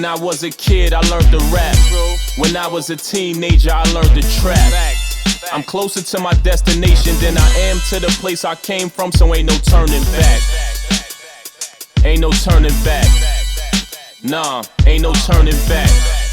When I was a kid, I learned to rap. When I was a teenager, I learned to trap. I'm closer to my destination than I am to the place I came from, so ain't no turning back. Ain't no turning back. Nah, ain't no turning back.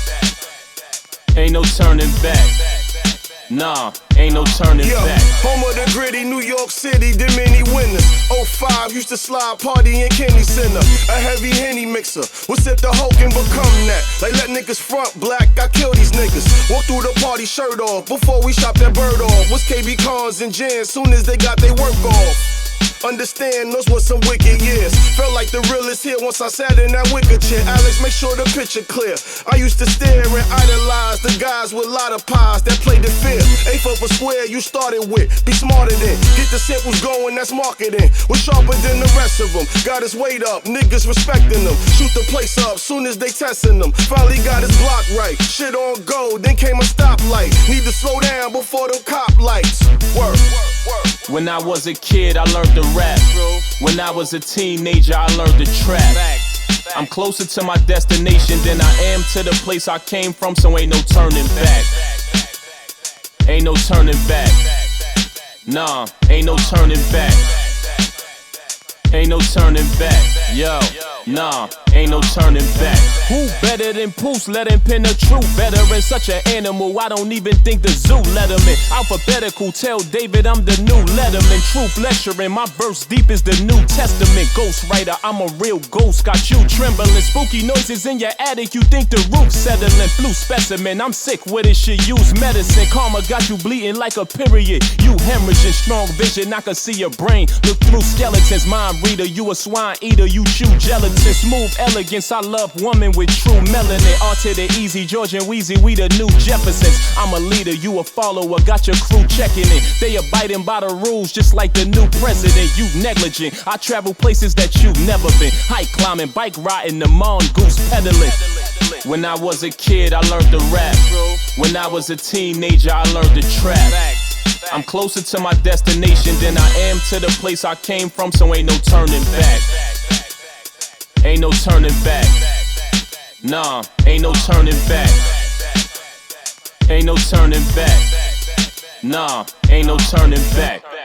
Ain't no turning back. Nah, ain't no turning back. Home of the gritty, New York City, the many winners. 05, used to slide party in Kenny Center. A heavy Henny mixer, would sip the Hulk and become that. Like let niggas front black, I kill these niggas. Walk through the party shirt off, before we shop that bird off. Was KB Cons and Jan, soon as they got their work off. Understand, those were some wicked years. Felt like the realest here once I sat in that wicker chair. Alex, make sure the picture clear. I used to stare and idolize the guys with a lot of pies that played the fear. A for square you started with, be smarter than. Get the samples going, that's marketing. We're sharper than the rest of them. Got his weight up, niggas respecting them. Shoot the place up, soon as they testing them. Finally got his block right, shit on go, then came a stoplight. Need to slow down before them cop lights. Work. When I was a kid, I learned to rap. When I was a teenager, I learned to trap. I'm closer to my destination than I am to the place I came from, so ain't no turning back. Ain't no turning back. Nah, ain't no turning back. Ain't no turning back. Yo, nah, ain't no turning back. Who better than Poos? Let him pin the truth. Better in such an animal, I don't even think the zoo let him in. Alphabetical, tell David I'm the new Letterman. Truth lecturing, my verse deep as the New Testament. Ghostwriter, I'm a real ghost, got you trembling. Spooky noises in your attic, you think the roof settling. Blue specimen, I'm sick with it, shit, use medicine. Karma got you bleeding like a period. You hemorrhaging, strong vision, I can see your brain. Look through skeletons, mind reader, you a swine eater, you chew gelatin. Smooth elegance, I love woman with true melanin. R to the easy, George and Wheezy, we the new Jeffersons. I'm a leader, you a follower, got your crew checking it. They abiding by the rules, just like the new president. You negligent, I travel places that you've never been. Hike climbing, bike riding, the mongoose pedaling. When I was a kid, I learned to rap. When I was a teenager, I learned to trap. I'm closer to my destination than I am to the place I came from, so ain't no turning back. Ain't no turning back. Nah, ain't no turning back. Ain't no turning back. Nah, ain't no turning back.